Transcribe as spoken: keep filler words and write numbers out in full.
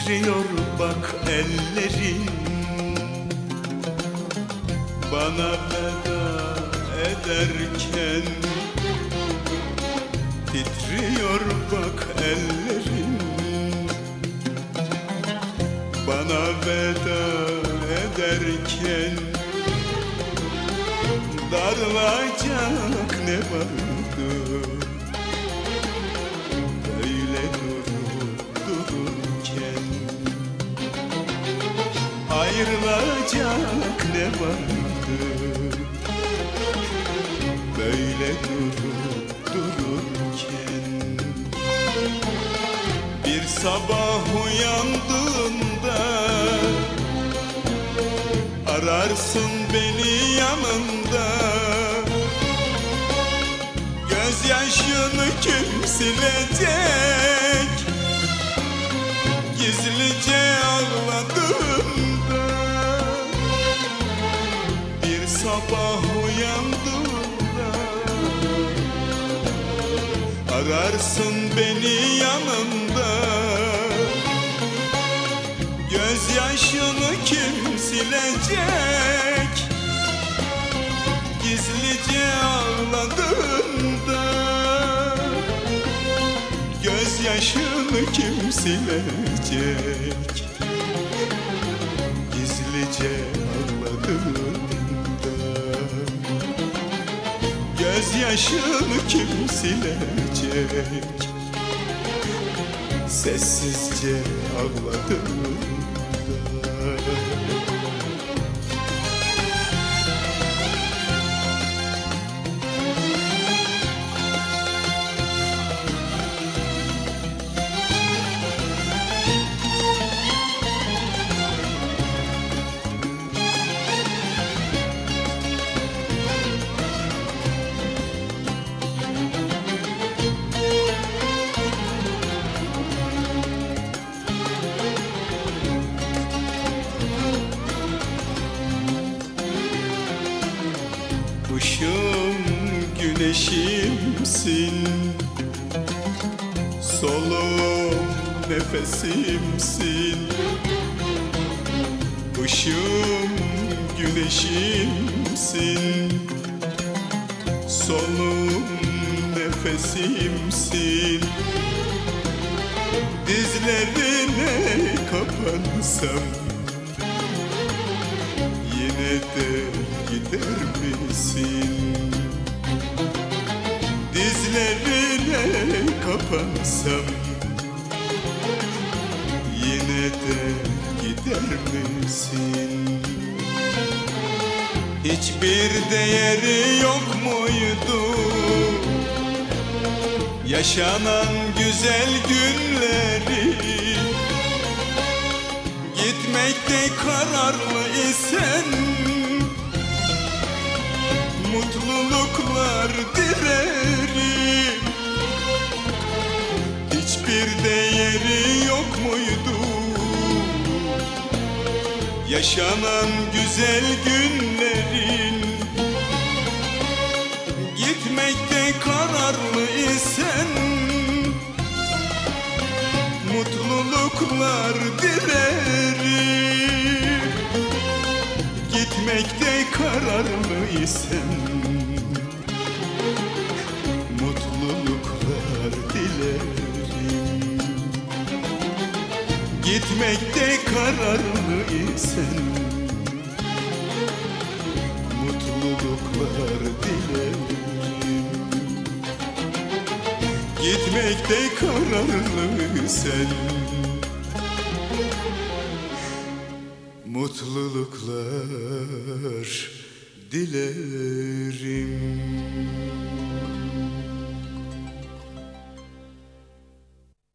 titriyor bak ellerin, bana veda ederken. Titriyor bak ellerin, bana veda ederken. Darılacak ne vardı böyle durup dururken? Ayrılacak ne vardı böyle durup dururken? Bir sabah uyandığında ararsın beni yanında. Gözyaşını kim silecek? Gizlice ağladığında. Bir sabah uyandığında ararsın beni yanında. Gözyaşını kim silecek? Gizlice ağladığında. Gözyaşını kim silecek? Gizlice ağladığında. Gözyaşını kim silecek? Sessizce ağladığında. Işığım, güneşimsin, soluğum, nefesimsin. Işığım, güneşimsin, soluğum, nefesimsin. Dizlerine kapansam yine de gider misin? Dizlerine kapansam yine de gider misin? Hiçbir değeri yok muydu yaşanan güzel günleri? Gitmekte kararlı isen mutluluklar dilerim. Hiçbir değeri yok muydu yaşanan güzel günlerin? Gitmekte kararlı isen mutluluklar dilerim. Gitmekte kararlı isen mutluluklar dilerim. Gitmekte kararlı isen mutluluklar dilerim. Gitmekte kararlı isen mutluluklar dilerim.